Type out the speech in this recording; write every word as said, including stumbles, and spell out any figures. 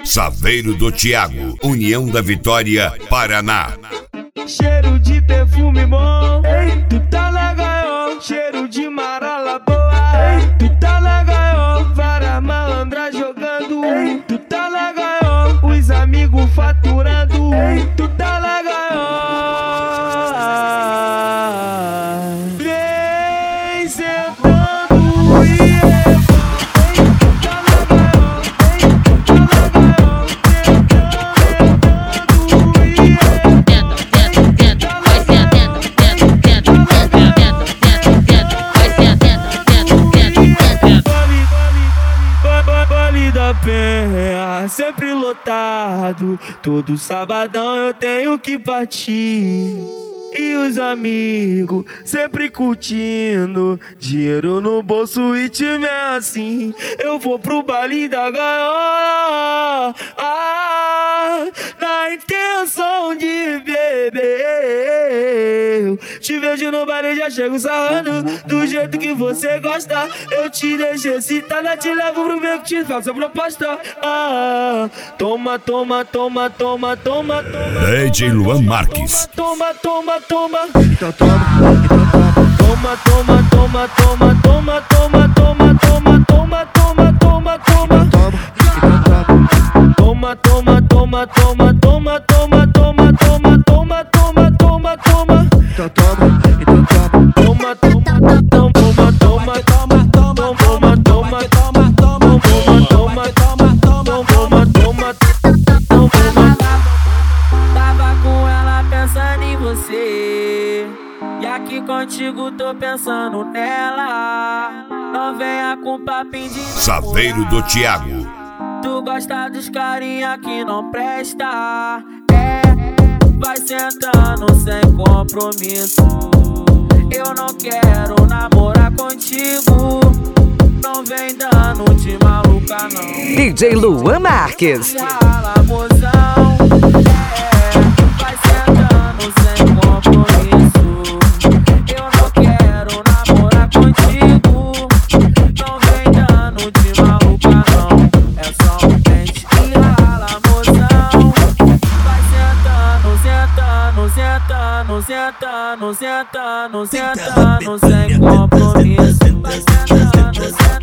Saveiro do Thiago, União da Vitória, Paraná. Cheiro de perfume bom, ei, tu tá na gaiola. Cheiro de marola boa, ei, tu tá na gaiola. Vara malandra jogando, ei, tu tá na gaiola. Os amigos faturando, ei, tu tá na gaiola. Vem sentando e da Penha, sempre lotado. Todo sabadão eu tenho que partir. E os amigos sempre curtindo. Dinheiro no bolso e time é assim. Eu vou pro baile da gaiola, ah, na intenção de beber. Te vejo no baile, já chego sarrando do jeito que você gosta. Eu te deixo excitada, te levo pro meio que te faço a proposta. Ah, toma, toma, toma, toma, toma, toma. D J Luan Marques. Toma, toma, toma. Então toma, então toma. Toma, toma, toma, toma, toma, toma, toma, toma, toma, toma, toma, toma. Toma, toma, toma, toma, toma, toma, toma, toma, toma, toma, toma, toma. Então toma, então toma. Toma, toma, toma, toma, toma, toma, toma, toma, toma, toma, toma, toma, toma, toma, toma. Tava com ela pensando em você, e aqui contigo tô pensando nela. Não venha com papinho de Saveiro do Thiago. Tu gosta dos carinha que não presta. É, vai sentando sem compromisso. Eu não quero namorar contigo. Não vem dando de maluca não. D J Luan Marques. Rala, mozão. É, vai sentando sem compromisso. Eu não quero namorar contigo. Não vem dando de maluca não. É só um pente e rala, mozão. Vai sentando, sentando, sentando, sentando, sentando, sentando sem compromisso. Vai sentando, sentando.